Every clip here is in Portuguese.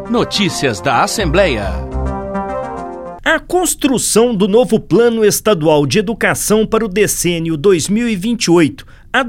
Notícias da Assembleia. A construção do novo Plano Estadual de Educação para o decênio 2028 a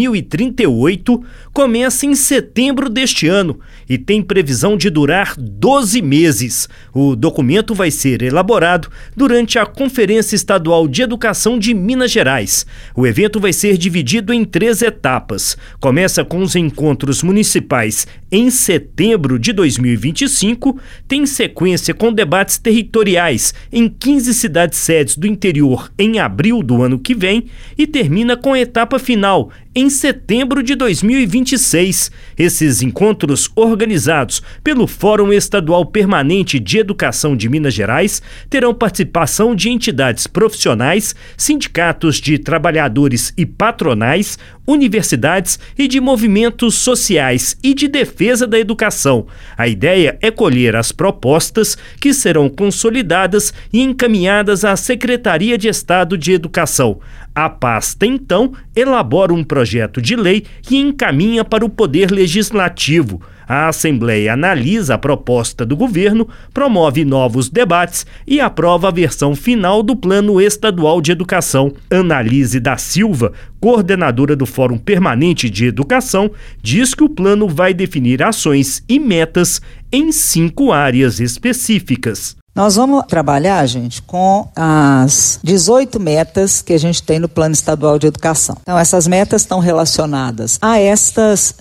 2038 começa em setembro deste ano e tem previsão de durar 12 meses. O documento vai ser elaborado durante a Conferência Estadual de Educação de Minas Gerais. O evento vai ser dividido em 3 etapas. Começa com os encontros municipais em setembro de 2025, tem sequência com debates territoriais em 15 cidades-sedes do interior em abril do ano que vem e termina com a etapa final em setembro de 2026. Esses encontros, organizados pelo Fórum Estadual Permanente de Educação de Minas Gerais, terão participação de entidades profissionais, sindicatos de trabalhadores e patronais, universidades e de movimentos sociais e de defesa da educação. A ideia é colher as propostas que serão consolidadas e encaminhadas à Secretaria de Estado de Educação. A pasta, então, elabora um projeto de lei e encaminha para o Poder Legislativo. A Assembleia analisa a proposta do governo, promove novos debates e aprova a versão final do Plano Estadual de Educação. Annalise da Silva, coordenadora do Fórum Permanente de Educação, diz que o plano vai definir ações e metas em 5 áreas específicas. Nós vamos trabalhar, gente, com as 18 metas que a gente tem no Plano Estadual de Educação. Então, essas metas estão relacionadas a estas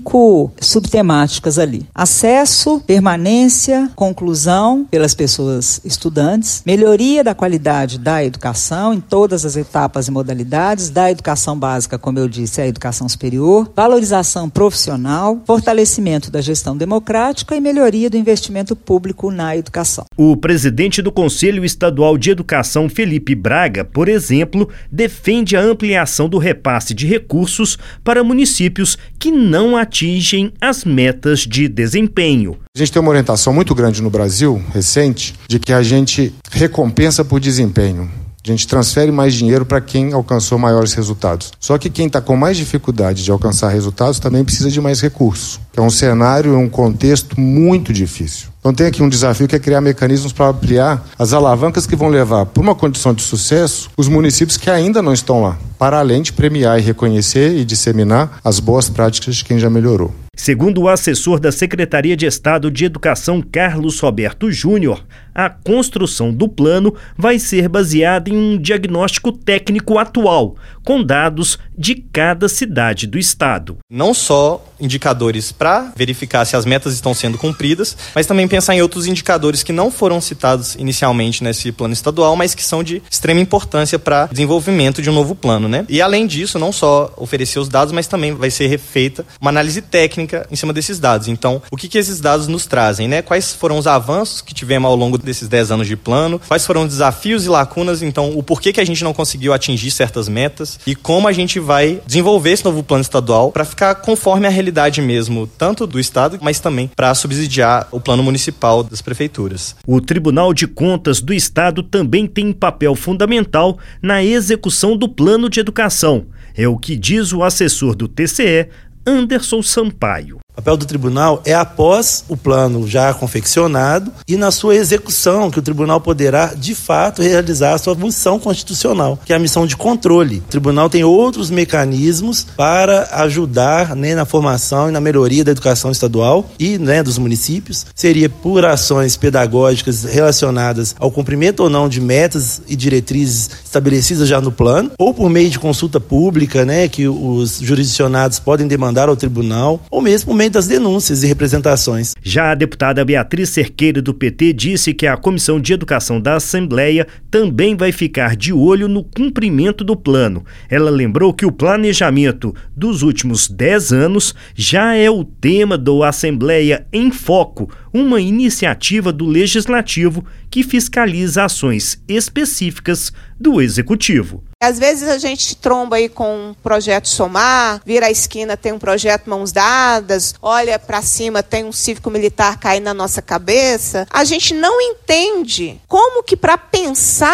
5 subtemáticas ali. Acesso, permanência, conclusão pelas pessoas estudantes, melhoria da qualidade da educação em todas as etapas e modalidades, da educação básica, como eu disse, à educação superior, valorização profissional, fortalecimento da gestão democrática e melhoria do investimento público na educação. O presidente do Conselho Estadual de Educação, Felipe Braga, por exemplo, defende a ampliação do repasse de recursos para municípios que não atingem as metas de desempenho. A gente tem uma orientação muito grande no Brasil, recente, de que a gente recompensa por desempenho. A gente transfere mais dinheiro para quem alcançou maiores resultados. Só que quem está com mais dificuldade de alcançar resultados também precisa de mais recursos. É um cenário, um contexto muito difícil. Então tem aqui um desafio que é criar mecanismos para ampliar as alavancas que vão levar para uma condição de sucesso os municípios que ainda não estão lá, para além de premiar e reconhecer e disseminar as boas práticas de quem já melhorou. Segundo o assessor da Secretaria de Estado de Educação, Carlos Roberto Júnior, a construção do plano vai ser baseada em um diagnóstico técnico atual, com dados de cada cidade do estado. Não só indicadores para verificar se as metas estão sendo cumpridas, mas também pensar em outros indicadores que não foram citados inicialmente nesse plano estadual, mas que são de extrema importância para o desenvolvimento de um novo plano, né? E além disso, não só oferecer os dados, mas também vai ser feita uma análise técnica em cima desses dados. Então, o que esses dados nos trazem, né? Quais foram os avanços que tivemos ao longo desses 10 anos de plano, quais foram os desafios e lacunas, então o porquê que a gente não conseguiu atingir certas metas e como a gente vai desenvolver esse novo plano estadual para ficar conforme a realidade mesmo, tanto do estado, mas também para subsidiar o plano municipal das prefeituras. O Tribunal de Contas do Estado também tem papel fundamental na execução do plano de educação. É o que diz o assessor do TCE, Anderson Sampaio. O papel do tribunal é após o plano já confeccionado e na sua execução, que o tribunal poderá, de fato, realizar a sua missão constitucional, que é a missão de controle. O tribunal tem outros mecanismos para ajudar, né, na formação e na melhoria da educação estadual e, né, dos municípios. Seria por ações pedagógicas relacionadas ao cumprimento ou não de metas e diretrizes estabelecidas já no plano, ou por meio de consulta pública, né, que os jurisdicionados podem demandar ao tribunal, ou mesmo por meio das denúncias e representações. Já a deputada Beatriz Cerqueira, do PT, disse que a Comissão de Educação da Assembleia também vai ficar de olho no cumprimento do plano. Ela lembrou que o planejamento dos últimos 10 anos já é o tema do Assembleia em Foco, uma iniciativa do Legislativo que fiscaliza ações específicas do Executivo. Às vezes a gente tromba aí com um projeto Somar, vira a esquina, tem um projeto Mãos Dadas, olha para cima, tem um cívico-militar caindo na nossa cabeça. A gente não entende como que para pensar o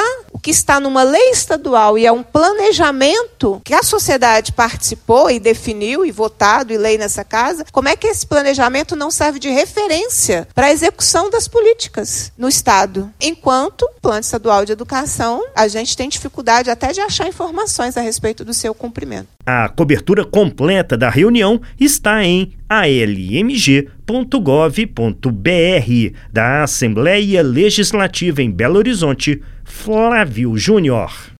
que está numa lei estadual e é um planejamento que a sociedade participou e definiu e votado e lei nessa casa, como é que esse planejamento não serve de referência para a execução das políticas no Estado? Enquanto o Plano Estadual de Educação, a gente tem dificuldade até de achar informações a respeito do seu cumprimento. A cobertura completa da reunião está em almg.gov.br da Assembleia Legislativa em Belo Horizonte. Flávio Júnior.